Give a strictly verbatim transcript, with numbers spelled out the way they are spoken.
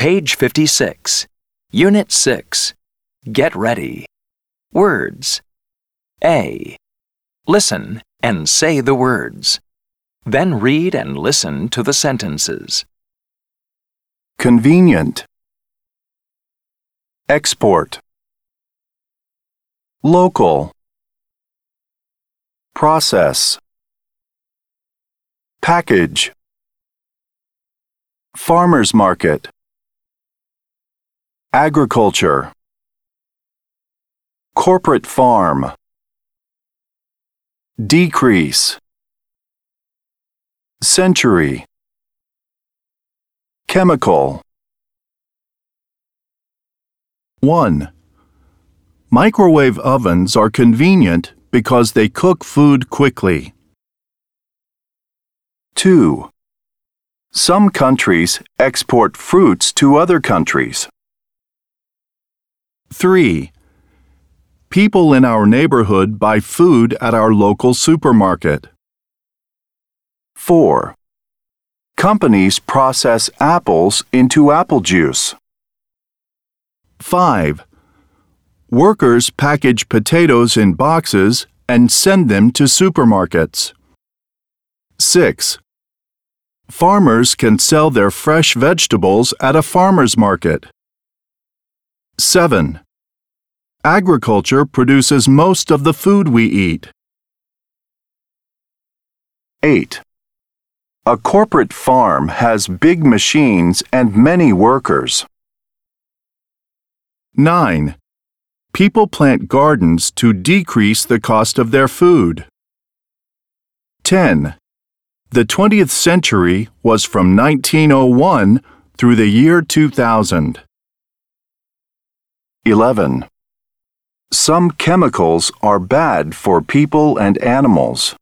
Page fifty-six. Unit six. Get ready. Words. A. Listen and say the words. Then read and listen to the sentences. Convenient. Export. Local. Process. Package. Farmers market. Agriculture. Corporate farm. Decrease. Century. Chemical. one. Microwave ovens are convenient because they cook food quickly. two. Some countries export fruits to other countries. three. People in our neighborhood buy food at our local supermarket. four. Companies process apples into apple juice. five. Workers package potatoes in boxes and send them to supermarkets. six. Farmers can sell their fresh vegetables at a farmer's market. seven. Agriculture produces most of the food we eat. eight. A corporate farm has big machines and many workers. nine. People plant gardens to decrease the cost of their food. ten. The twentieth century was from nineteen oh one through the year two thousand. eleven. Some chemicals are bad for people and animals.